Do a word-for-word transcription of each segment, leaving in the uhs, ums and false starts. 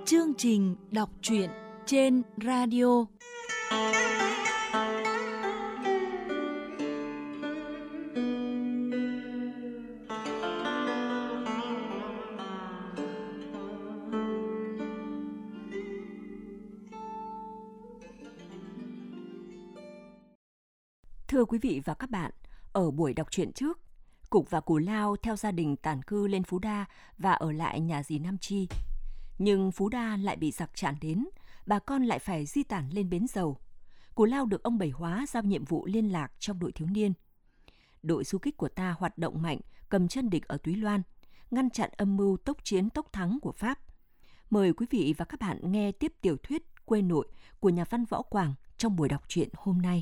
Chương trình đọc truyện trên radio. Thưa quý vị và các bạn, ở buổi đọc truyện trước, Cục và Cù Lao theo gia đình tản cư lên Phú Đa và ở lại nhà dì Nam Chi. Nhưng Phú Đa lại bị giặc tràn đến, bà con lại phải di tản lên Bến Dầu. Cù Lao được ông Bảy Hóa giao nhiệm vụ liên lạc trong đội thiếu niên. Đội du kích của ta hoạt động mạnh, cầm chân địch ở Túy Loan, ngăn chặn âm mưu tốc chiến tốc thắng của Pháp. Mời quý vị và các bạn nghe tiếp tiểu thuyết Quê Nội của nhà văn Võ Quảng trong buổi đọc truyện hôm nay.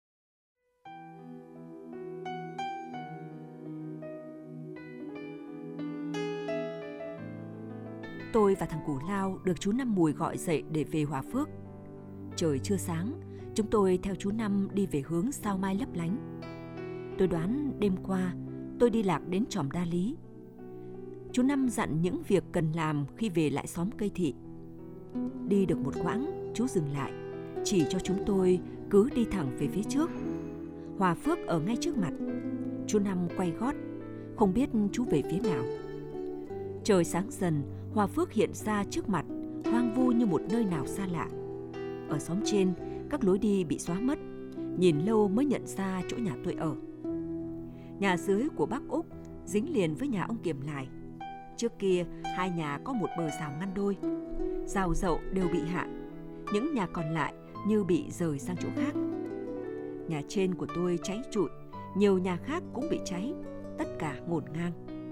Tôi và thằng Cù Lao được chú Năm Mùi gọi dậy để về Hòa Phước. Trời chưa sáng, chúng tôi theo chú Năm đi về hướng Sao Mai lấp lánh. Tôi đoán đêm qua tôi đi lạc đến Chòm Đa Lý. Chú Năm dặn những việc cần làm khi về lại xóm Cây Thị. Đi được một quãng, chú dừng lại, chỉ cho chúng tôi cứ đi thẳng về phía trước. Hòa Phước ở ngay trước mặt. Chú Năm quay gót, không biết chú về phía nào. Trời sáng dần, Hòa Phước hiện ra trước mặt, hoang vu như một nơi nào xa lạ. Ở xóm trên, các lối đi bị xóa mất, nhìn lâu mới nhận ra chỗ nhà tôi ở. Nhà dưới của bác Úc dính liền với nhà ông Kiểm Lài. Trước kia, hai nhà có một bờ rào ngăn đôi. Rào dậu đều bị hạ, những nhà còn lại như bị rời sang chỗ khác. Nhà trên của tôi cháy trụi, nhiều nhà khác cũng bị cháy, tất cả ngổn ngang.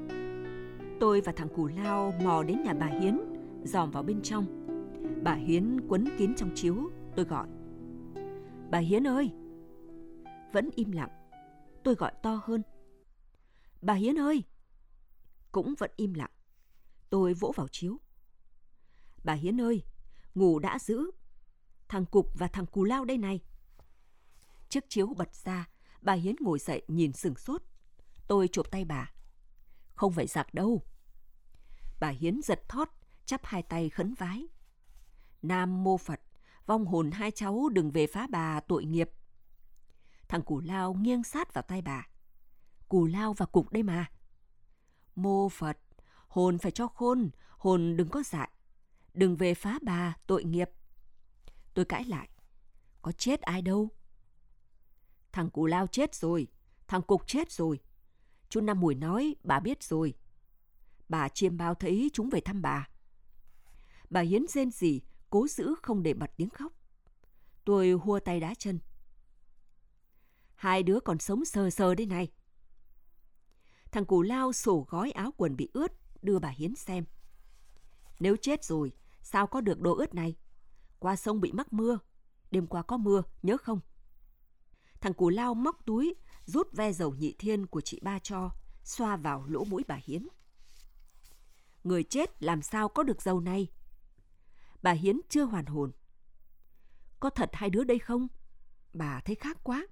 Tôi và thằng Cù Lao mò đến nhà bà Hiến, dòm vào bên trong. Bà Hiến quấn kín trong chiếu, tôi gọi. Bà Hiến ơi! Vẫn im lặng. Tôi gọi to hơn. Bà Hiến ơi! Cũng vẫn im lặng. Tôi vỗ vào chiếu. Bà Hiến ơi! Ngủ đã giữ. Thằng Cục và thằng Cù Lao đây này. Chiếc chiếu bật ra, bà Hiến ngồi dậy nhìn sửng sốt. Tôi chụp tay bà. Không phải giặc đâu. Bà Hiến giật thót, chắp hai tay khấn vái. Nam mô Phật, vong hồn hai cháu đừng về phá bà tội nghiệp. Thằng Cù Lao nghiêng sát vào tay bà. Cù Lao và Cục đây mà. Mô Phật, hồn phải cho khôn, hồn đừng có dại. Đừng về phá bà tội nghiệp. Tôi cãi lại. Có chết ai đâu. Thằng Cù Lao chết rồi, thằng Cục chết rồi. Chú Năm Mùi nói bà biết rồi. Bà chiêm bao thấy chúng về thăm bà. Bà Hiến rên rỉ, cố giữ không để bật tiếng khóc. Tôi hua tay đá chân. Hai đứa còn sống sờ sờ đây này. Thằng Cù Lao sổ gói áo quần bị ướt, đưa bà Hiến xem. Nếu chết rồi, sao có được đồ ướt này? Qua sông bị mắc mưa. Đêm qua có mưa, nhớ không? Thằng Cù Lao móc túi, rút ve dầu nhị thiên của chị ba cho, xoa vào lỗ mũi bà Hiến. Người chết làm sao có được dầu này? Bà Hiến chưa hoàn hồn. Có thật hai đứa đây không? Bà thấy khác quá.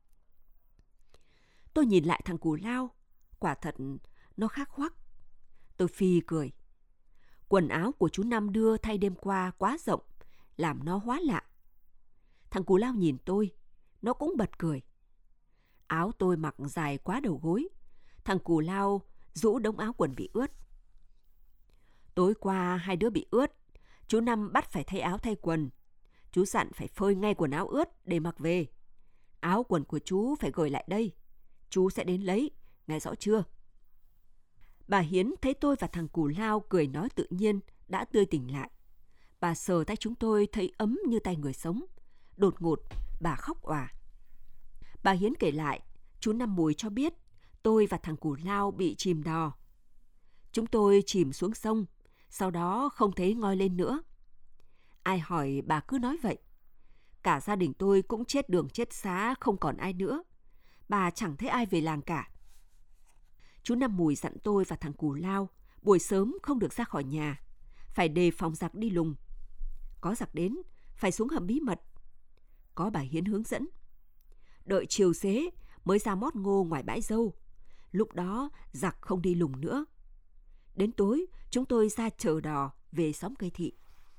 Tôi nhìn lại thằng Cù Lao, quả thật nó khác hoắc. Tôi phì cười. Quần áo của chú Năm đưa thay đêm qua quá rộng, làm nó hóa lạ. Thằng Cù Lao nhìn tôi, nó cũng bật cười. Áo tôi mặc dài quá đầu gối. Thằng Cù Lao rũ đống áo quần bị ướt. Tối qua hai đứa bị ướt. Chú Năm bắt phải thay áo thay quần. Chú dặn phải phơi ngay quần áo ướt để mặc về. Áo quần của chú phải gửi lại đây. Chú sẽ đến lấy, nghe rõ chưa? Bà Hiến thấy tôi và thằng Cù Lao cười nói tự nhiên, đã tươi tỉnh lại. Bà sờ tay chúng tôi thấy ấm như tay người sống. Đột ngột, bà khóc òa. Bà Hiến kể lại, chú Năm Mùi cho biết tôi và thằng Cù Lao bị chìm đò. Chúng tôi chìm xuống sông, sau đó không thấy ngoi lên nữa. Ai hỏi bà cứ nói vậy. Cả gia đình tôi cũng chết đường chết xá, không còn ai nữa. Bà chẳng thấy ai về làng cả. Chú Năm Mùi dặn tôi và thằng Cù Lao buổi sớm không được ra khỏi nhà, phải đề phòng giặc đi lùng. Có giặc đến, phải xuống hầm bí mật. Có bà Hiến hướng dẫn. Đợi chiều xế mới ra mót ngô ngoài bãi dâu. Lúc đó giặc không đi lùng nữa. Đến tối chúng tôi ra chợ đò về xóm Cây Thị.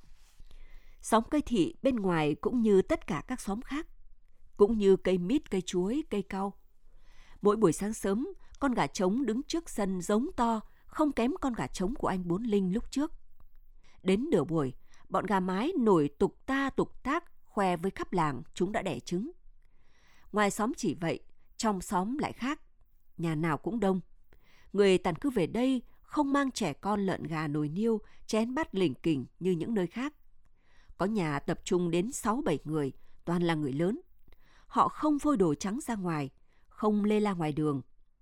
Xóm cây thị bên ngoài cũng như tất cả các xóm khác, cũng như cây mít, cây chuối, cây cau. Mỗi buổi sáng sớm, con gà trống đứng trước sân giống to, không kém con gà trống của anh Bốn Linh lúc trước. Đến nửa buổi, bọn gà mái nổi tục ta tục tác, khoe với khắp làng chúng đã đẻ trứng. Ngoài xóm chỉ vậy, trong xóm lại khác, nhà nào cũng đông. Người tản cư về đây không mang trẻ con lợn gà nồi niêu, chén bát lỉnh kỉnh như những nơi khác. Có nhà tập trung đến sáu bảy người, toàn là người lớn. Họ không phơi đồ trắng ra ngoài, không lê la ngoài đường.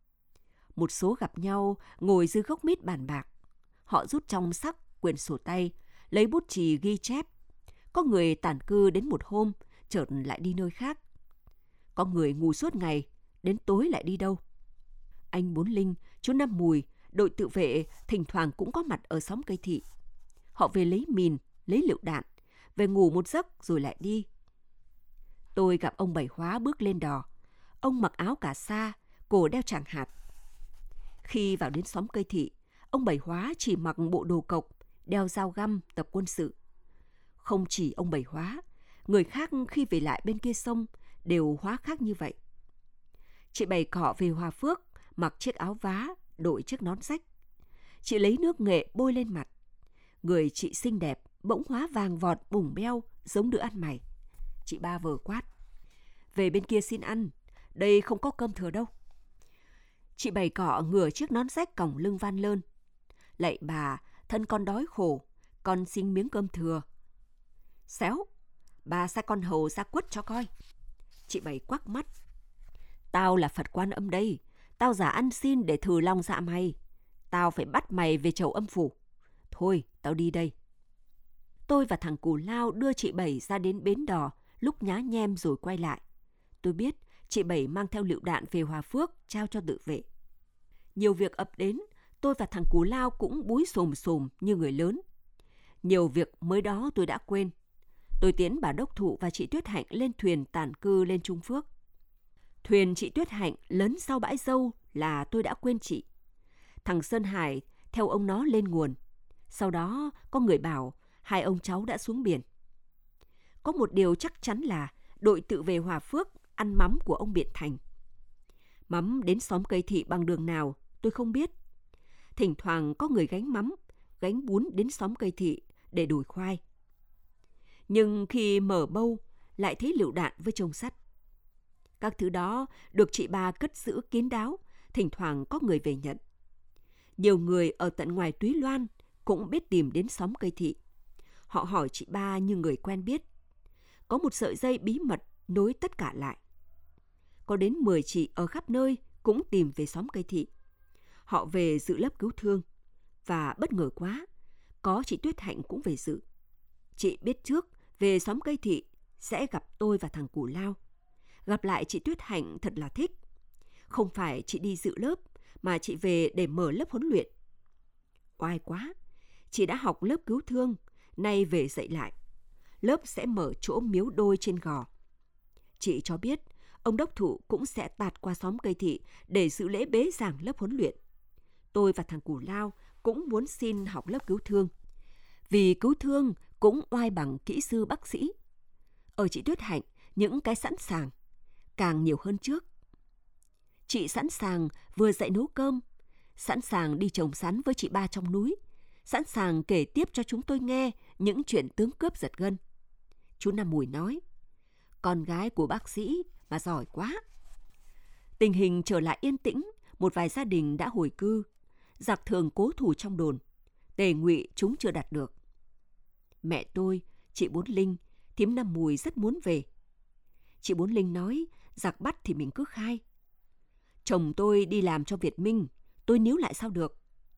Một số gặp nhau ngồi dưới gốc mít bàn bạc. Họ rút trong sắc quyển sổ tay, lấy bút chì ghi chép. Có người tản cư đến một hôm, chợt lại đi nơi khác. Có người ngủ suốt ngày, đến tối lại đi đâu. Anh Bốn Linh, chú Năm Mùi, đội tự vệ thỉnh thoảng cũng có mặt ở xóm cây thị. Họ về lấy mìn, lấy lựu đạn, về ngủ một giấc rồi lại đi. Tôi gặp ông Bảy Hóa bước lên đò. Ông mặc áo cà sa, cổ đeo tràng hạt. Khi vào đến xóm cây thị, ông Bảy Hóa chỉ mặc bộ đồ cộc, đeo dao găm tập quân sự. Không chỉ ông Bảy Hóa, người khác khi về lại bên kia sông đều hóa khác như vậy. Chị Bảy Cọ về Hòa Phước, mặc chiếc áo vá, đội chiếc nón rách. Chị lấy nước nghệ bôi lên mặt. Người chị xinh đẹp, bỗng hóa vàng vọt bùng beo, giống đứa ăn mày. Chị Ba vờ quát: "Về bên kia xin ăn, đây không có cơm thừa đâu." Chị Bảy Cọ ngửa chiếc nón rách còng lưng van lơn: "Lạy bà, thân con đói khổ, con xin miếng cơm thừa." "Xéo, bà sai con hầu ra quất cho coi." Chị Bảy quắc mắt: "Tao là Phật Quan Âm đây, tao giả ăn xin để thử lòng dạ mày. Tao phải bắt mày về chầu âm phủ. Thôi, tao đi đây." Tôi và thằng Cù Lao đưa chị Bảy ra đến bến đò, lúc nhá nhem rồi quay lại. Tôi biết chị Bảy mang theo lựu đạn về Hòa Phước trao cho tự vệ. Nhiều việc ập đến, tôi và thằng Cù Lao cũng búi xồm xồm như người lớn. Nhiều việc mới đó tôi đã quên. Tôi tiến bà đốc thụ và chị Tuyết Hạnh lên thuyền tản cư lên Trung Phước. Thuyền chị Tuyết Hạnh lấn sau bãi dâu là tôi đã quên chị. Thằng Sơn Hải theo ông nó lên nguồn. Sau đó có người bảo hai ông cháu đã xuống biển. Có một điều chắc chắn là đội tự về Hòa Phước ăn mắm của ông Biện Thành. Mắm đến xóm cây thị bằng đường nào tôi không biết. Thỉnh thoảng có người gánh mắm, gánh bún đến xóm cây thị để đổi khoai. Nhưng khi mở bâu lại thấy lựu đạn với chông sắt. Các thứ đó được chị Ba cất giữ kín đáo, thỉnh thoảng có người về nhận. Nhiều người ở tận ngoài Túy Loan cũng biết tìm đến xóm cây thị. Họ hỏi chị Ba như người quen biết. Có một sợi dây bí mật nối tất cả lại. Có đến mười chị ở khắp nơi cũng tìm về xóm cây thị. Họ về dự lớp cứu thương. Và bất ngờ quá, có chị Tuyết Hạnh cũng về dự. Chị biết trước về xóm cây thị sẽ gặp tôi và thằng Cù Lao. Gặp lại chị Tuyết Hạnh thật là thích. Không phải chị đi dự lớp, mà chị về để mở lớp huấn luyện. Oai quá, chị đã học lớp cứu thương, nay về dạy lại. Lớp sẽ mở chỗ miếu đôi trên gò. Chị cho biết ông đốc thụ cũng sẽ tạt qua xóm cây thị để dự lễ bế giảng lớp huấn luyện. Tôi và thằng Cù Lao cũng muốn xin học lớp cứu thương. Vì cứu thương cũng oai bằng kỹ sư bác sĩ. Ở chị Tuyết Hạnh, những cái sẵn sàng, càng nhiều hơn trước. Chị sẵn sàng vừa dạy nấu cơm, sẵn sàng đi trồng sắn với chị Ba trong núi, sẵn sàng kể tiếp cho chúng tôi nghe những chuyện tướng cướp giật gân. Chú Năm Mùi nói: "Con gái của bác sĩ mà giỏi quá." Tình hình trở lại yên tĩnh, một vài gia đình đã hồi cư. Giặc thường cố thủ trong đồn, tề ngụy chúng chưa đạt được. Mẹ tôi, chị Bốn Linh, thím Năm Mùi rất muốn về. Chị Bốn Linh nói giặc bắt thì mình cứ khai. Chồng tôi đi làm cho Việt Minh, tôi níu lại sao được.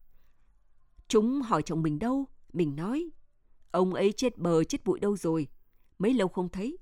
Chúng hỏi chồng mình đâu, mình nói ông ấy chết bờ chết bụi đâu rồi, mấy lâu không thấy.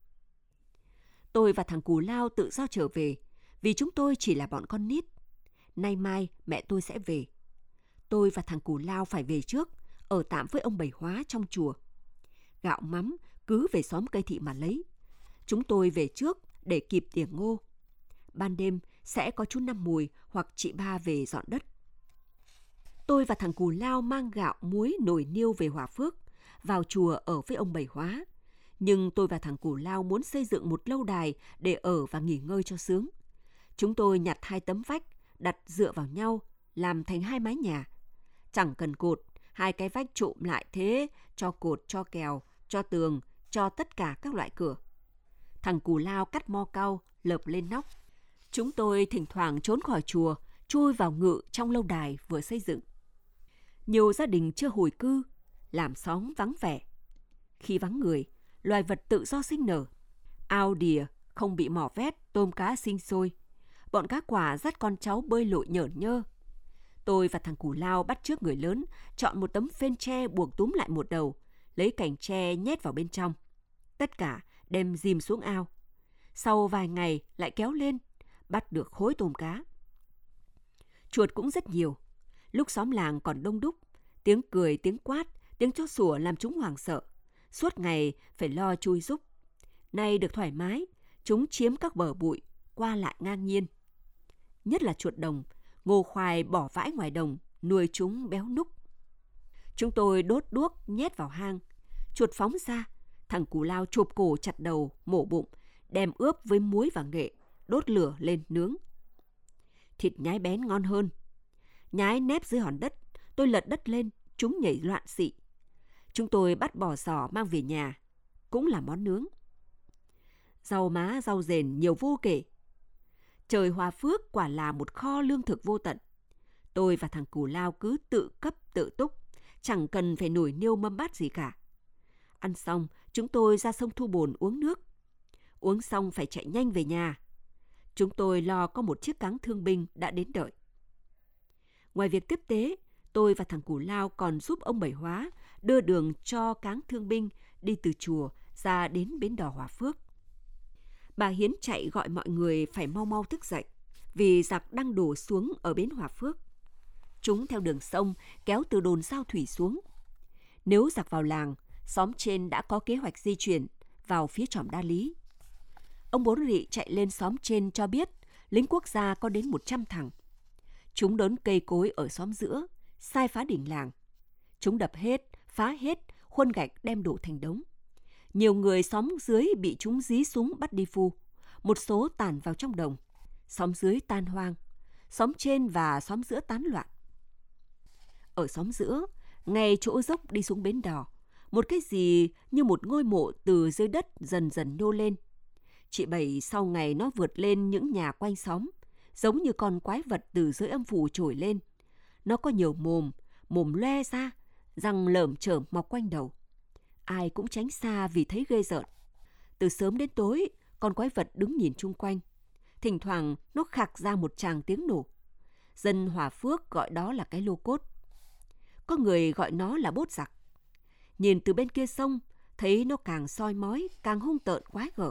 Tôi và thằng Cù Lao tự do trở về, vì chúng tôi chỉ là bọn con nít. Nay mai mẹ tôi sẽ về. Tôi và thằng Cù Lao phải về trước, ở tạm với ông Bảy Hóa trong chùa. Gạo mắm cứ về xóm cây thị mà lấy. Chúng tôi về trước để kịp tiền ngô. Ban đêm sẽ có chú Năm Mùi hoặc chị Ba về dọn đất. Tôi và thằng Cù Lao mang gạo, muối, nồi niêu về Hòa Phước, vào chùa ở với ông Bảy Hóa. Nhưng tôi và thằng Cù Lao muốn xây dựng một lâu đài để ở và nghỉ ngơi cho sướng. Chúng tôi nhặt hai tấm vách, đặt dựa vào nhau, làm thành hai mái nhà. Chẳng cần cột, hai cái vách trụm lại thế, cho cột, cho kèo, cho tường, cho tất cả các loại cửa. Thằng Cù Lao cắt mo cau, lợp lên nóc. Chúng tôi thỉnh thoảng trốn khỏi chùa, chui vào ngự trong lâu đài vừa xây dựng. Nhiều gia đình chưa hồi cư, làm xóm vắng vẻ. Khi vắng người, loài vật tự do sinh nở. Ao đìa không bị mỏ vét, tôm cá sinh sôi. Bọn cá quả dắt con cháu bơi lội nhởn nhơ. Tôi và thằng Cù Lao bắt chước người lớn, chọn một tấm phên tre buộc túm lại một đầu, lấy cành tre nhét vào bên trong. Tất cả đem dìm xuống ao. Sau vài ngày lại kéo lên, bắt được khối tôm cá. Chuột cũng rất nhiều. Lúc xóm làng còn đông đúc, tiếng cười, tiếng quát, tiếng chó sủa làm chúng hoảng sợ. Suốt ngày phải lo chui rúc. Nay được thoải mái, chúng chiếm các bờ bụi, qua lại ngang nhiên. Nhất là chuột đồng, ngô khoai bỏ vãi ngoài đồng, nuôi chúng béo núc. Chúng tôi đốt đuốc nhét vào hang. Chuột phóng ra, thằng Cù Lao chụp cổ chặt đầu, mổ bụng, đem ướp với muối và nghệ, đốt lửa lên nướng. Thịt nhái bén ngon hơn. Nhái nép dưới hòn đất, tôi lật đất lên, chúng nhảy loạn xị. Chúng tôi bắt bò giò mang về nhà, cũng là món nướng. Rau má, rau rền nhiều vô kể. Trời Hòa Phước quả là một kho lương thực vô tận. Tôi và thằng Cù Lao cứ tự cấp tự túc, chẳng cần phải nổi niêu mâm bát gì cả. Ăn xong, chúng tôi ra sông Thu Bồn uống nước. Uống xong phải chạy nhanh về nhà. Chúng tôi lo có một chiếc cáng thương binh đã đến đợi. Ngoài việc tiếp tế, tôi và thằng Cù Lao còn giúp ông Bảy Hóa đưa đường cho cáng thương binh đi từ chùa ra đến bến đò Hòa Phước. Bà Hiến chạy gọi mọi người phải mau mau thức dậy, vì giặc đang đổ xuống ở bến Hòa Phước. Chúng theo đường sông kéo từ đồn Sao Thủy xuống. Nếu giặc vào làng, xóm trên đã có kế hoạch di chuyển vào phía Trỏm Đa Lý. Ông Bốn Rị chạy lên xóm trên cho biết lính quốc gia có đến một trăm thằng. Chúng đốn cây cối ở xóm giữa, sai phá đỉnh làng. Chúng đập hết, phá hết, khuôn gạch đem đổ thành đống. Nhiều người xóm dưới bị chúng dí súng bắt đi phu. Một số tản vào trong đồng. Xóm dưới tan hoang. Xóm trên và xóm giữa tán loạn. Ở xóm giữa, ngay chỗ dốc đi xuống bến đò, một cái gì như một ngôi mộ từ dưới đất dần dần nhô lên. Chị Bảy sau ngày nó vượt lên những nhà quanh xóm, giống như con quái vật từ dưới âm phủ trồi lên. Nó có nhiều mồm, mồm loe ra, răng lởm chởm mọc quanh đầu. Ai cũng tránh xa vì thấy ghê rợn. Từ sớm đến tối, con quái vật đứng nhìn chung quanh. Thỉnh thoảng nó khạc ra một tràng tiếng nổ. Dân Hòa Phước gọi đó là cái lô cốt. Có người gọi nó là bốt giặc. Nhìn từ bên kia sông, thấy nó càng soi mói, càng hung tợn quái gở.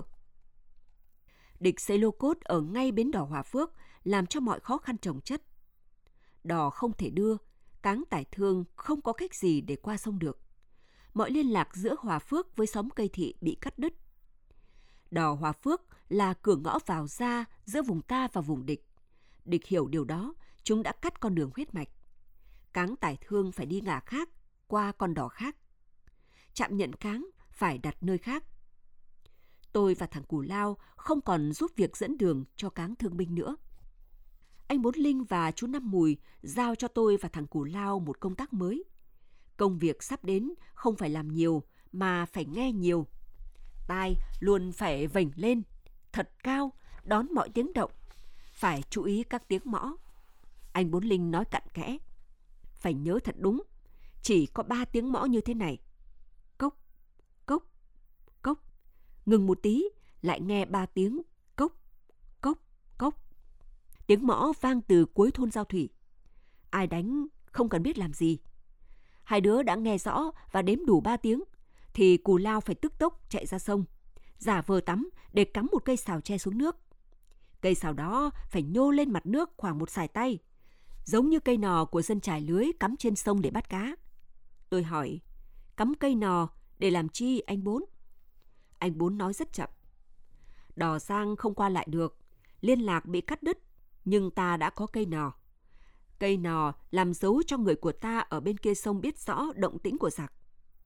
Địch xây lô cốt ở ngay bến đò Hòa Phước, làm cho mọi khó khăn chồng chất. Đò không thể đưa, cáng tải thương không có cách gì để qua sông được. Mọi liên lạc giữa Hòa Phước với xóm Cây Thị bị cắt đứt. Đò Hòa Phước là cửa ngõ vào ra giữa vùng ta và vùng địch. Địch hiểu điều đó, chúng đã cắt con đường huyết mạch. Cáng tải thương phải đi ngả khác, qua con đò khác. Trạm nhận cáng phải đặt nơi khác. Tôi và thằng Cù Lao không còn giúp việc dẫn đường cho cáng thương binh nữa. Anh Bốn Linh và chú Năm Mùi giao cho tôi và thằng Cù Lao một công tác mới. Công việc sắp đến không phải làm nhiều mà phải nghe nhiều. Tai luôn phải vểnh lên, thật cao, đón mọi tiếng động. Phải chú ý các tiếng mõ. Anh Bốn Linh nói cặn kẽ. Phải nhớ thật đúng, chỉ có ba tiếng mõ như thế này. Cốc, cốc, cốc. Ngừng một tí, lại nghe ba tiếng cốc, cốc, cốc. Tiếng mõ vang từ cuối thôn Giao Thủy. Ai đánh không cần biết làm gì. Hai đứa đã nghe rõ và đếm đủ ba tiếng, thì Cù Lao phải tức tốc chạy ra sông, giả vờ tắm để cắm một cây sào tre xuống nước. Cây sào đó phải nhô lên mặt nước khoảng một sải tay, giống như cây nò của dân trải lưới cắm trên sông để bắt cá. Tôi hỏi, cắm cây nò để làm chi anh Bốn? Anh Bốn nói rất chậm. Đò Giang không qua lại được, liên lạc bị cắt đứt, nhưng ta đã có cây nò. Cây nò làm dấu cho người của ta ở bên kia sông biết rõ động tĩnh của giặc.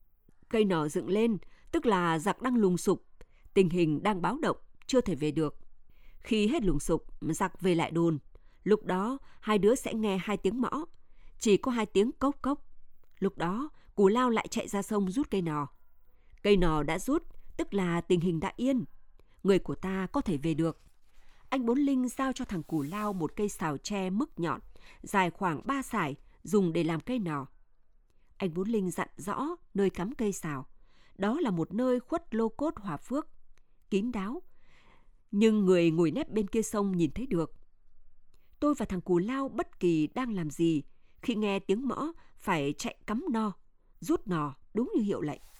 Cây nỏ dựng lên, tức là giặc đang lùng sục, tình hình đang báo động, chưa thể về được. Khi hết lùng sục, giặc về lại đồn. Lúc đó, hai đứa sẽ nghe hai tiếng mõ, chỉ có hai tiếng cốc cốc. Lúc đó, Cù Lao lại chạy ra sông rút cây nỏ. Cây nỏ đã rút, tức là tình hình đã yên. Người của ta có thể về được. Anh Bốn Linh giao cho thằng Cù Lao một cây sào tre mức nhọn, dài khoảng ba sải, dùng để làm cây nỏ. Anh Bốn Linh dặn rõ nơi cắm cây sào. Đó là một nơi khuất lô cốt Hòa Phước, kín đáo, nhưng người ngồi nép bên kia sông nhìn thấy được. Tôi và thằng Cù Lao bất kỳ đang làm gì, khi nghe tiếng mõ phải chạy cắm no, rút nỏ đúng như hiệu lệnh.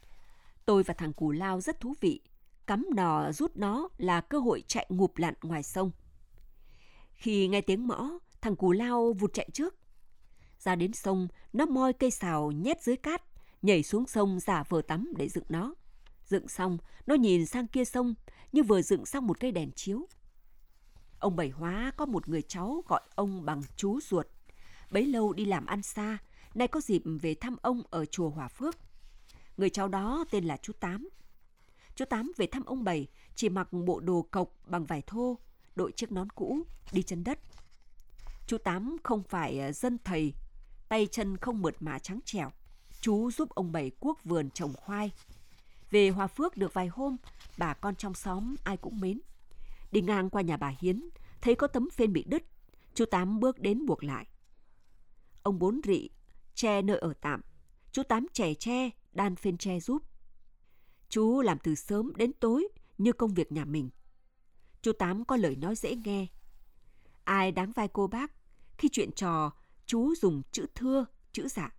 Tôi và thằng Cù Lao rất thú vị. Cắm nỏ rút nó là cơ hội chạy ngụp lặn ngoài sông. Khi nghe tiếng mõ, thằng Cù Lao vụt chạy trước. Ra đến sông, nó moi cây sào nhét dưới cát, nhảy xuống sông giả vờ tắm để dựng nó. Dựng xong, nó nhìn sang kia sông như vừa dựng xong một cây đèn chiếu. Ông Bảy Hóa có một người cháu gọi ông bằng chú ruột. Bấy lâu đi làm ăn xa, nay có dịp về thăm ông ở chùa Hòa Phước. Người cháu đó tên là chú Tám. Chú Tám về thăm ông Bảy chỉ mặc bộ đồ cộc bằng vải thô, đội chiếc nón cũ, đi chân đất. Chú Tám không phải dân thầy, tay chân không mượt mà trắng trẻo. Chú giúp ông Bảy cuốc vườn trồng khoai. Về Hòa Phước được vài hôm, bà con trong xóm ai cũng mến. Đi ngang qua nhà bà Hiến, thấy có tấm phên bị đứt, chú Tám bước đến buộc lại. Ông Bốn rị che nơi ở tạm, chú Tám chẻ tre, đan phên tre giúp. Chú làm từ sớm đến tối như công việc nhà mình. Chú Tám có lời nói dễ nghe. Ai đáng vai cô bác, khi chuyện trò, chú dùng chữ thưa, chữ dạ.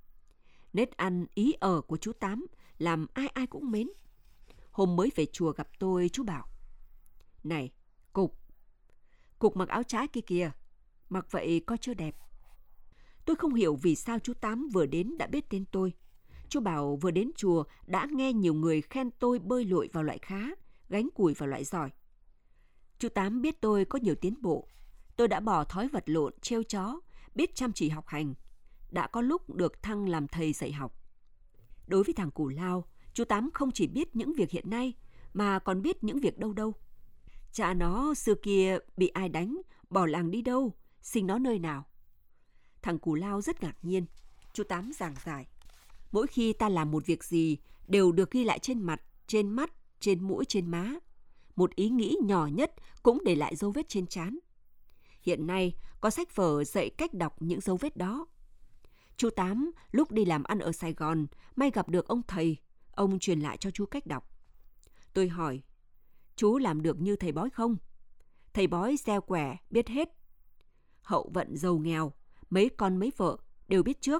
Nết ăn ý ở của chú Tám làm ai ai cũng mến. Hôm mới về chùa gặp tôi, chú bảo: "Này, Cục, Cục mặc áo trái kia kìa, mặc vậy coi chưa đẹp." Tôi không hiểu vì sao chú Tám vừa đến đã biết tên tôi. Chú bảo vừa đến chùa đã nghe nhiều người khen tôi bơi lội vào loại khá, gánh củi vào loại giỏi. Chú Tám biết tôi có nhiều tiến bộ. Tôi đã bỏ thói vật lộn, trêu chó, biết chăm chỉ học hành. Đã có lúc được thăng làm thầy dạy học. Đối với thằng Cù Lao, chú Tám không chỉ biết những việc hiện nay, mà còn biết những việc đâu đâu. Cha nó xưa kia bị ai đánh, bỏ làng đi đâu, sinh nó nơi nào. Thằng Cù Lao rất ngạc nhiên. Chú Tám giảng giải: mỗi khi ta làm một việc gì đều được ghi lại trên mặt, trên mắt, trên mũi, trên má. Một ý nghĩ nhỏ nhất cũng để lại dấu vết trên trán. Hiện nay có sách vở dạy cách đọc những dấu vết đó. Chú Tám lúc đi làm ăn ở Sài Gòn may gặp được ông thầy, ông truyền lại cho chú cách đọc. Tôi hỏi: chú làm được như thầy bói không? Thầy bói gieo quẻ biết hết. Hậu vận giàu nghèo, mấy con mấy vợ đều biết trước.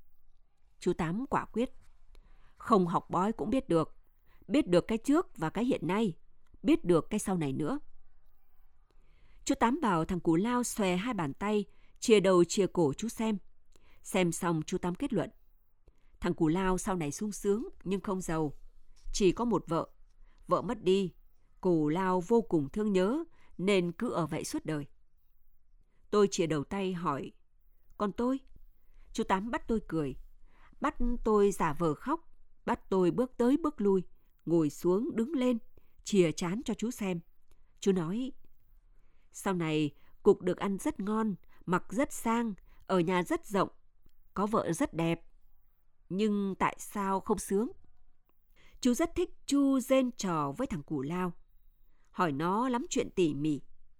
Chú Tám quả quyết: không học bói cũng biết được. Biết được cái trước và cái hiện nay, biết được cái sau này nữa. Chú Tám bảo thằng Cù Lao xòe hai bàn tay, chìa đầu chìa cổ chú xem. Xem xong chú Tám kết luận: thằng Cù Lao sau này sung sướng nhưng không giàu. Chỉ có một vợ. Vợ mất đi, Cù Lao vô cùng thương nhớ nên cứ ở vậy suốt đời. Tôi chìa đầu tay hỏi: còn tôi? Chú Tám bắt tôi cười, bắt tôi giả vờ khóc, bắt tôi bước tới bước lui, ngồi xuống đứng lên, chìa trán cho chú xem. Chú nói: sau này Cục được ăn rất ngon, mặc rất sang, ở nhà rất rộng, có vợ rất đẹp. Nhưng tại sao không sướng? Chú rất thích chu rên trò với thằng Cù Lao, hỏi nó lắm chuyện tỉ mỉ.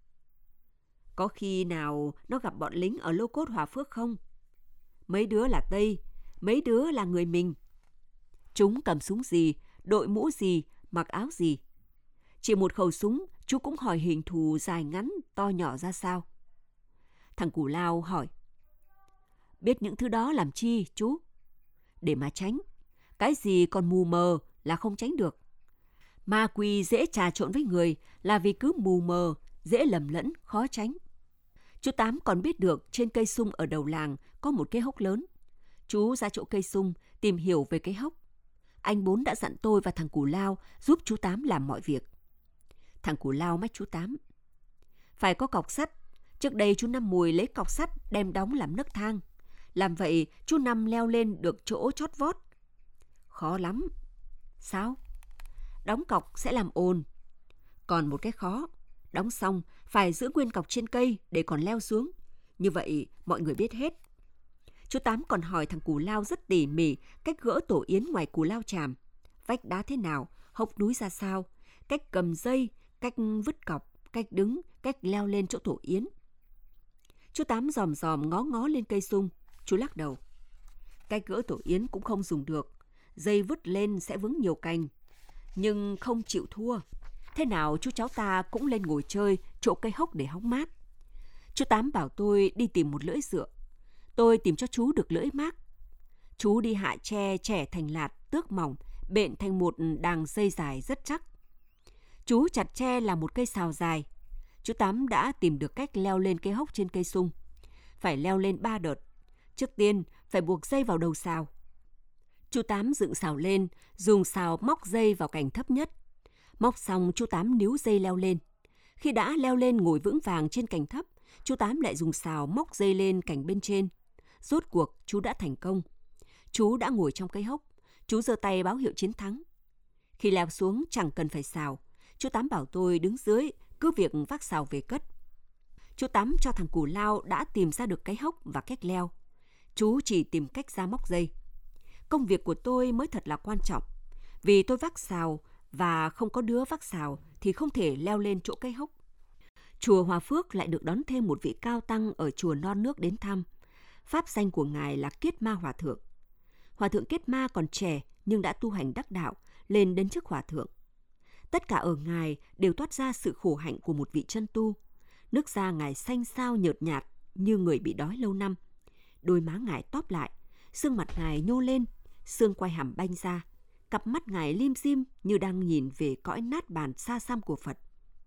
Có khi nào nó gặp bọn lính ở lô cốt Hòa Phước không? Mấy đứa là Tây, mấy đứa là người mình. Chúng cầm súng gì, đội mũ gì, mặc áo gì. Chỉ một khẩu súng, chú cũng hỏi hình thù dài ngắn, to nhỏ ra sao. Thằng Cù Lao hỏi: biết những thứ đó làm chi, chú? Để mà tránh. Cái gì còn mù mờ là không tránh được. Ma quỷ dễ trà trộn với người là vì cứ mù mờ, dễ lầm lẫn, khó tránh. Chú Tám còn biết được trên cây sung ở đầu làng có một cái hốc lớn. Chú ra chỗ cây sung tìm hiểu về cái hốc. Anh Bốn đã dặn tôi và thằng Cù Lao giúp chú Tám làm mọi việc. Thằng Cù Lao mách chú Tám: phải có cọc sắt. Trước đây chú Năm Mùi lấy cọc sắt đem đóng làm nấc thang. Làm vậy chú Năm leo lên được chỗ chót vót. Khó lắm. Sao? Đóng cọc sẽ làm ồn. Còn một cái khó, đóng xong phải giữ nguyên cọc trên cây để còn leo xuống. Như vậy mọi người biết hết. Chú Tám còn hỏi thằng Cù Lao rất tỉ mỉ cách gỡ tổ yến ngoài Cù Lao Chàm, vách đá thế nào, hốc núi ra sao, cách cầm dây, cách vứt cọc, cách đứng, cách leo lên chỗ tổ yến. Chú Tám dòm dòm ngó ngó lên cây sung, chú lắc đầu. Cách gỡ tổ yến cũng không dùng được, dây vứt lên sẽ vướng nhiều cành. Nhưng không chịu thua. Thế nào chú cháu ta cũng lên ngồi chơi chỗ cây hốc để hóng mát. Chú Tám bảo tôi đi tìm một lưỡi dựa. Tôi tìm cho chú được lưỡi mác. Chú đi hạ tre chẻ thành lạt, tước mỏng, bện thành một đàng dây dài rất chắc. Chú chặt tre là một cây sào dài. Chú Tám đã tìm được cách leo lên cây hốc trên cây sung. Phải leo lên ba đợt. Trước tiên phải buộc dây vào đầu sào. Chú Tám dựng sào lên, dùng sào móc dây vào cành thấp nhất. Móc xong chú Tám níu dây leo lên. Khi đã leo lên ngồi vững vàng trên cành thấp, chú Tám lại dùng sào móc dây lên cành bên trên. Rốt cuộc chú đã thành công. Chú đã ngồi trong cây hốc. Chú giơ tay báo hiệu chiến thắng. Khi leo xuống chẳng cần phải sào. Chú Tám bảo tôi đứng dưới, cứ việc vác sào về cất. Chú Tám cho thằng Cù Lao đã tìm ra được cái hốc và cách leo. Chú chỉ tìm cách ra móc dây. Công việc của tôi mới thật là quan trọng. Vì tôi vác sào và không có đứa vác sào thì không thể leo lên chỗ cây hốc. Chùa Hòa Phước lại được đón thêm một vị cao tăng ở chùa Non Nước đến thăm. Pháp danh của ngài là Kiết Ma Hòa Thượng. Hòa Thượng Kiết Ma còn trẻ nhưng đã tu hành đắc đạo, lên đến chức hòa thượng. Tất cả ở ngài đều toát ra sự khổ hạnh của một vị chân tu. Nước da ngài xanh xao nhợt nhạt như người bị đói lâu năm. Đôi má ngài tóp lại, xương mặt ngài nhô lên, xương quai hàm banh ra. Cặp mắt ngài lim dim như đang nhìn về cõi nát bàn xa xăm của Phật.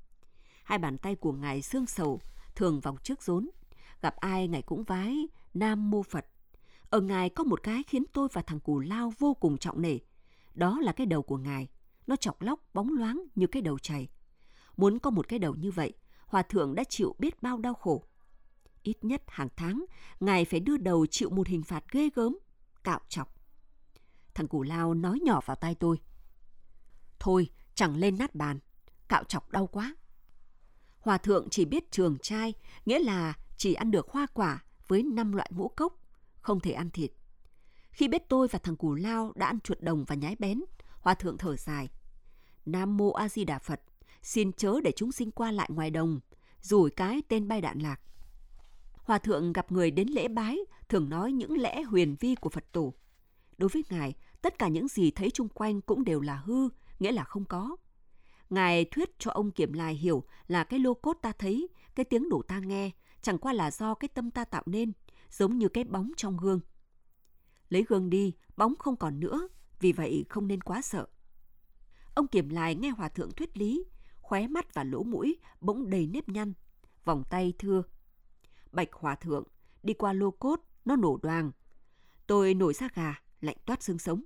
Hai bàn tay của ngài xương sầu, thường vòng trước rốn. Gặp ai ngài cũng vái Nam Mô Phật. Ở ngài có một cái khiến tôi và thằng Cù Lao vô cùng trọng nể. Đó là cái đầu của ngài. Nó chọc lóc bóng loáng như cái đầu chày. Muốn có một cái đầu như vậy, Hòa Thượng đã chịu biết bao đau khổ. Ít nhất hàng tháng, ngài phải đưa đầu chịu một hình phạt ghê gớm, cạo chọc. Thằng Cù Lao nói nhỏ vào tai tôi. Thôi, chẳng lên nát bàn, cạo chọc đau quá. Hòa Thượng chỉ biết trường trai, nghĩa là chỉ ăn được hoa quả với năm loại ngũ cốc, không thể ăn thịt. Khi biết tôi và thằng Cù Lao đã ăn chuột đồng và nhái bén, Hòa Thượng thở dài. Nam Mô A Di Đà Phật, xin chớ để chúng sinh qua lại ngoài đồng, rủi cái tên bay đạn lạc. Hòa Thượng gặp người đến lễ bái, thường nói những lẽ huyền vi của Phật tổ. Đối với ngài, tất cả những gì thấy chung quanh cũng đều là hư, nghĩa là không có. Ngài thuyết cho ông Kiểm Lai hiểu là cái lô cốt ta thấy, cái tiếng nổ ta nghe, chẳng qua là do cái tâm ta tạo nên, giống như cái bóng trong gương. Lấy gương đi, bóng không còn nữa, vì vậy không nên quá sợ. Ông Kiểm Lai nghe Hòa Thượng thuyết lý, khóe mắt và lỗ mũi bỗng đầy nếp nhăn, vòng tay thưa. Bạch Hòa Thượng, đi qua lô cốt, nó nổ đoàng. Tôi nổi da gà, lạnh toát xương sống.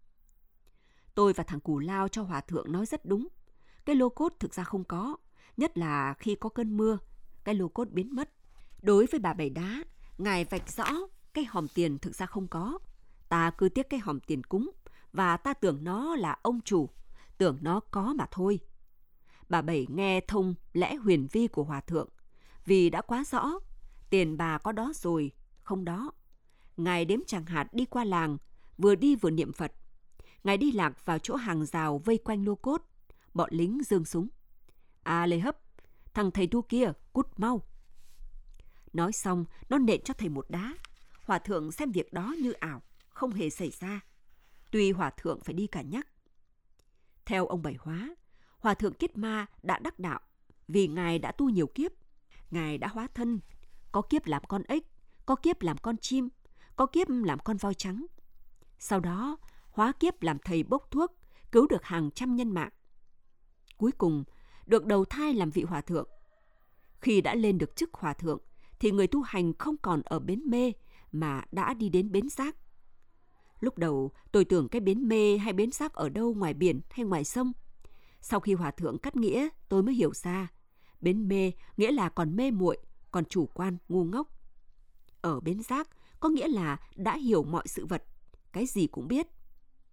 Tôi và thằng Cù Lao cho Hòa Thượng nói rất đúng. Cái lô cốt thực ra không có, nhất là khi có cơn mưa, cái lô cốt biến mất. Đối với bà Bảy Đá, ngài vạch rõ cái hòm tiền thực ra không có. Ta cứ tiếc cái hòm tiền cúng, và ta tưởng nó là ông chủ, tưởng nó có mà thôi. Bà Bảy nghe thông lẽ huyền vi của Hòa Thượng, vì đã quá rõ, tiền bà có đó rồi, không đó. Ngài đếm chẳng hạt đi qua làng, vừa đi vừa niệm Phật. Ngài đi lạc vào chỗ hàng rào vây quanh lô cốt, bọn lính giương súng. À Lê Hấp, thằng thầy tu kia, cút mau. Nói xong, nó nện cho thầy một đá. Hòa Thượng xem việc đó như ảo, không hề xảy ra. Tuy Hòa Thượng phải đi cả nhắc. Theo ông Bảy Hóa, Hòa Thượng Kiết Ma đã đắc đạo, vì ngài đã tu nhiều kiếp. Ngài đã hóa thân, có kiếp làm con ếch, có kiếp làm con chim, có kiếp làm con voi trắng. Sau đó, hóa kiếp làm thầy bốc thuốc, cứu được hàng trăm nhân mạng. Cuối cùng, được đầu thai làm vị Hòa Thượng. Khi đã lên được chức Hòa Thượng, thì người tu hành không còn ở bến mê, mà đã đi đến bến rác. Lúc đầu, tôi tưởng cái bến mê hay bến rác ở đâu, ngoài biển hay ngoài sông. Sau khi Hòa Thượng cắt nghĩa, tôi mới hiểu ra. Bến mê nghĩa là còn mê muội, còn chủ quan, ngu ngốc. Ở bến rác có nghĩa là đã hiểu mọi sự vật, cái gì cũng biết.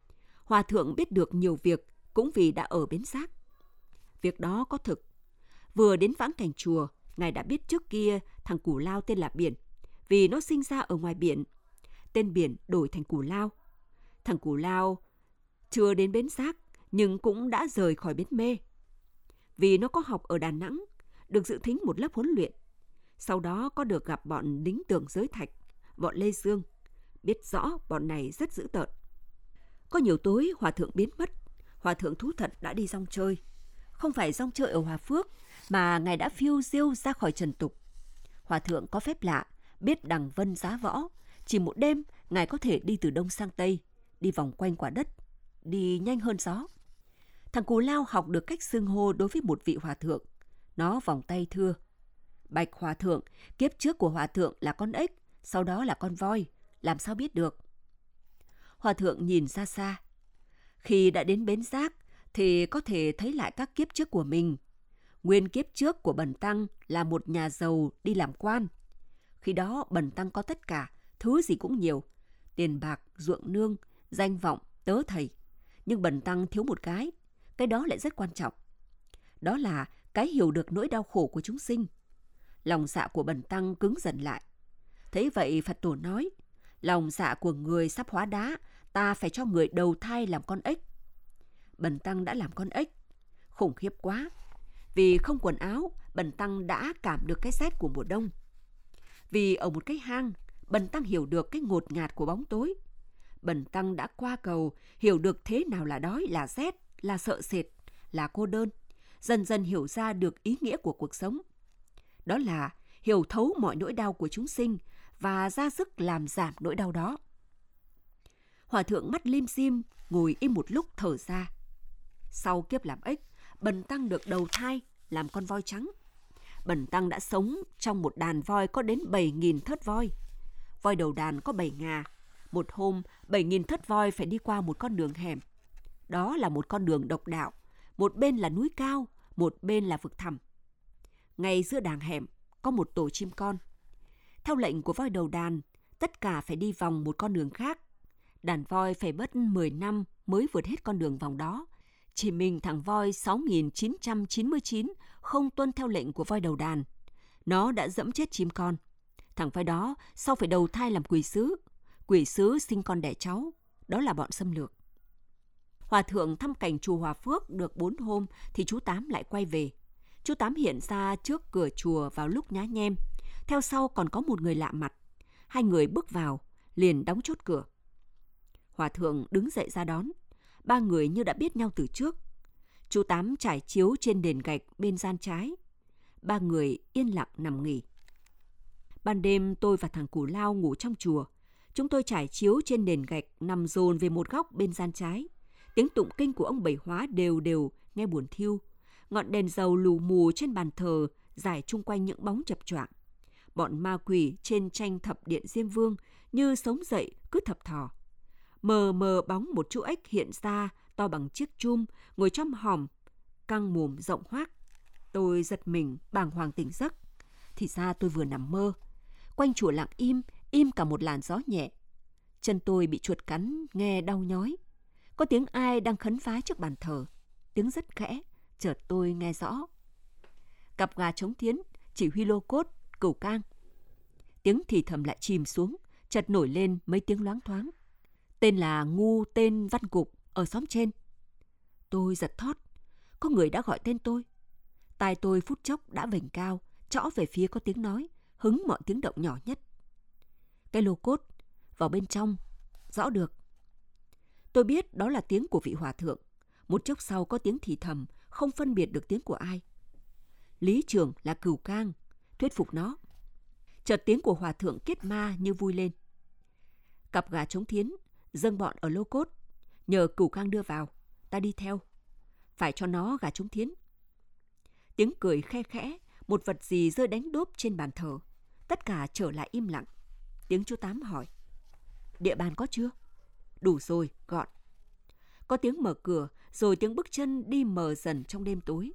Hòa thượng biết được nhiều việc cũng vì đã ở bến xác. Việc đó có thực. Vừa đến vãng cảnh chùa, Ngài đã biết trước kia thằng Cù Lao tên là Biển, vì nó sinh ra ở ngoài biển. Tên Biển đổi thành Cù Lao. Thằng Cù Lao chưa đến bến xác, nhưng cũng đã rời khỏi bến Mê. Vì nó có học ở Đà Nẵng, được dự thính một lớp huấn luyện. Sau đó có được gặp bọn lính Tường Giới Thạch, bọn Lê Dương. Biết rõ bọn này rất dữ tợn. Có nhiều tối Hòa thượng biến mất. Hòa thượng thú thật đã đi rong chơi. Không phải rong chơi ở Hòa Phước, mà Ngài đã phiêu diêu ra khỏi trần tục. Hòa thượng có phép lạ, biết đằng vân giá võ. Chỉ một đêm, Ngài có thể đi từ đông sang tây, đi vòng quanh quả đất, đi nhanh hơn gió. Thằng Cù Lao học được cách xưng hô đối với một vị hòa thượng. Nó vòng tay thưa: Bạch hòa thượng, kiếp trước của hòa thượng là con ếch, sau đó là con voi, làm sao biết được? Hòa thượng nhìn ra xa. Khi đã đến bến xác thì có thể thấy lại các kiếp trước của mình. Nguyên kiếp trước của Bần Tăng là một nhà giàu đi làm quan. Khi đó Bần Tăng có tất cả, thứ gì cũng nhiều: tiền bạc, ruộng nương, danh vọng, tớ thầy. Nhưng Bần Tăng thiếu một cái, cái đó lại rất quan trọng. Đó là cái hiểu được nỗi đau khổ của chúng sinh. Lòng dạ của Bần Tăng cứng dần lại. Thế vậy Phật Tổ nói: lòng dạ của người sắp hóa đá, ta phải cho người đầu thai làm con ếch. Bần Tăng đã làm con ếch. Khủng khiếp quá. Vì không quần áo, Bần Tăng đã cảm được cái rét của mùa đông. Vì ở một cái hang, Bần Tăng hiểu được cái ngột ngạt của bóng tối. Bần Tăng đã qua cầu, hiểu được thế nào là đói, là rét, là sợ sệt, là cô đơn. Dần dần hiểu ra được ý nghĩa của cuộc sống. Đó là hiểu thấu mọi nỗi đau của chúng sinh và ra sức làm giảm nỗi đau đó. Hòa thượng mắt lim dim, ngồi im một lúc thở ra. Sau kiếp làm ếch, Bần Tăng được đầu thai làm con voi trắng. Bần Tăng đã sống trong một đàn voi có đến bảy nghìn thớt voi. Voi đầu đàn có bảy ngà. Một hôm, bảy nghìn thớt voi phải đi qua một con đường hẻm. Đó là một con đường độc đạo. Một bên là núi cao, một bên là vực thẳm. Ngay giữa đàng hẻm có một tổ chim con. Theo lệnh của voi đầu đàn, tất cả phải đi vòng một con đường khác. Đàn voi phải mất mười năm mới vượt hết con đường vòng đó. Chỉ mình thằng voi sáu nghìn chín trăm chín mươi chín không tuân theo lệnh của voi đầu đàn. Nó đã dẫm chết chim con. Thằng voi đó sau phải đầu thai làm quỷ sứ. Quỷ sứ sinh con đẻ cháu. Đó là bọn xâm lược. Hòa thượng thăm cảnh chùa Hòa Phước được bốn hôm thì chú Tám lại quay về. Chú Tám hiện ra trước cửa chùa vào lúc nhá nhem. Theo sau còn có một người lạ mặt. Hai người bước vào, liền đóng chốt cửa. Hòa thượng đứng dậy ra đón. Ba người như đã biết nhau từ trước. Chú Tám trải chiếu trên nền gạch bên gian trái. Ba người yên lặng nằm nghỉ. Ban đêm tôi và thằng Cù Lao ngủ trong chùa. Chúng tôi trải chiếu trên nền gạch nằm dồn về một góc bên gian trái. Tiếng tụng kinh của ông Bảy Hóa đều đều nghe buồn thiu. Ngọn đèn dầu lù mù trên bàn thờ rải chung quanh những bóng chập choạng. Bọn ma quỷ trên tranh thập điện Diêm Vương như sống dậy cứ thập thò. Mờ mờ bóng một chú ếch hiện ra to bằng chiếc chum, ngồi trong hòm, căng mồm rộng hoác. Tôi giật mình, bàng hoàng tỉnh giấc. Thì ra tôi vừa nằm mơ. Quanh chùa lặng im, im cả một làn gió nhẹ. Chân tôi bị chuột cắn, nghe đau nhói. Có tiếng ai đang khấn vái trước bàn thờ. Tiếng rất khẽ, chợt tôi nghe rõ. Cặp gà trống thiến, chỉ huy lô cốt, cửu cang. Tiếng thì thầm lại chìm xuống, chợt nổi lên mấy tiếng loáng thoáng. Tên là Ngu tên Văn Cục ở xóm trên. Tôi giật thót. Có người đã gọi tên tôi. Tai tôi phút chốc đã vểnh cao, trõ về phía có tiếng nói, hứng mọi tiếng động nhỏ nhất. Cái lô cốt, vào bên trong, rõ được. Tôi biết đó là tiếng của vị hòa thượng. Một chốc sau có tiếng thì thầm, không phân biệt được tiếng của ai. Lý trưởng là Cửu Cang, thuyết phục nó. Chợt tiếng của hòa thượng kết ma như vui lên. Cặp gà trống thiến, dâng bọn ở lô cốt, nhờ Cửu Cang đưa vào, ta đi theo. Phải cho nó gà trống thiến. Tiếng cười khe khẽ, một vật gì rơi đánh đốp trên bàn thờ. Tất cả trở lại im lặng. Tiếng chú Tám hỏi. Địa bàn có chưa? Đủ rồi, gọn. Có tiếng mở cửa, rồi tiếng bước chân đi mờ dần trong đêm tối.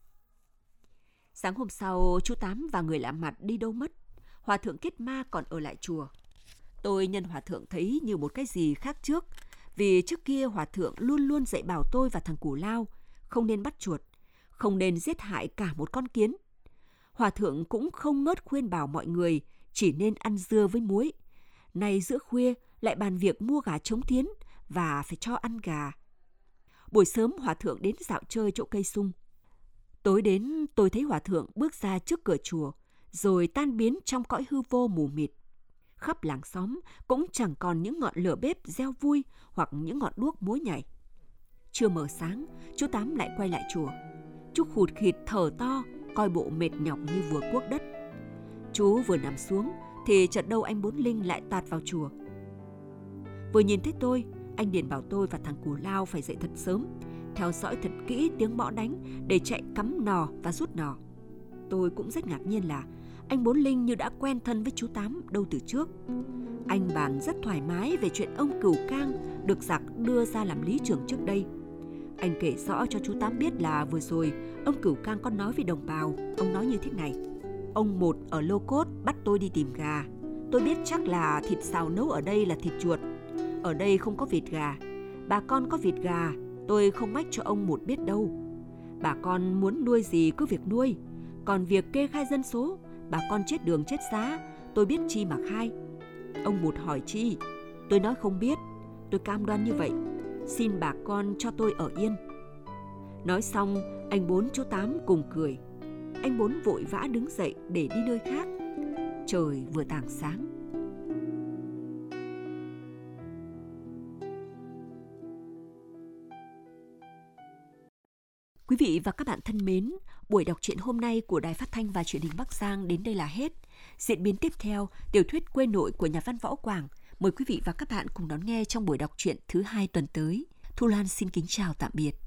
Sáng hôm sau, chú Tám và người lạ mặt đi đâu mất. Hòa thượng kết ma còn ở lại chùa. Tôi nhân hòa thượng thấy như một cái gì khác trước, Vì trước kia Hòa thượng luôn luôn dạy bảo tôi và thằng Cù Lao không nên bắt chuột, không nên giết hại cả một con kiến. Hòa thượng cũng không ngớt khuyên bảo mọi người chỉ nên ăn dưa với muối. Nay giữa khuya lại bàn việc mua gà trống thiến và phải cho ăn gà. Buổi sớm Hòa thượng đến dạo chơi chỗ cây sung. Tối đến tôi thấy Hòa thượng bước ra trước cửa chùa, rồi tan biến trong cõi hư vô mù mịt. Khắp làng xóm cũng chẳng còn những ngọn lửa bếp reo vui hoặc những ngọn đuốc múa nhảy. Chưa mở sáng, chú Tám lại quay lại chùa. Chú khụt khịt thở to, coi bộ mệt nhọc như vừa cuốc đất. Chú vừa nằm xuống thì chợt đâu anh Bốn Linh lại tạt vào chùa. Vừa nhìn thấy tôi, anh liền bảo tôi và thằng Cù Lao phải dậy thật sớm, theo dõi thật kỹ tiếng mõ đánh để chạy cắm nò và rút nò. Tôi cũng rất ngạc nhiên là anh Bốn Linh như đã quen thân với chú Tám đâu từ trước. Anh bàn rất thoải mái về chuyện ông Cửu Cang được giặc đưa ra làm lý trưởng trước đây. Anh kể rõ cho chú Tám biết là vừa rồi ông Cửu Cang có nói với đồng bào. Ông nói như thế này: ông Một ở Lô Cốt bắt tôi đi tìm gà. Tôi biết chắc là thịt xào nấu ở đây là thịt chuột. Ở đây không có vịt gà. Bà con có vịt gà, tôi không mách cho ông Một biết đâu. Bà con muốn nuôi gì cứ việc nuôi. Còn việc kê khai dân số, bà con chết đường chết giá, tôi biết chi mà khai. Ông Một hỏi chi, tôi nói không biết. Tôi cam đoan như vậy, xin bà con cho tôi ở yên. Nói xong, anh Bốn chú Tám cùng cười. Anh Bốn vội vã đứng dậy để đi nơi khác. Trời vừa tảng sáng. Quý vị và các bạn thân mến, buổi đọc truyện hôm nay của Đài Phát thanh và Truyền hình Bắc Giang đến đây là hết. Diễn biến tiếp theo, tiểu thuyết Quê nội của nhà văn Võ Quảng. Mời quý vị và các bạn cùng đón nghe trong buổi đọc truyện thứ hai tuần tới. Thu Lan xin kính chào tạm biệt.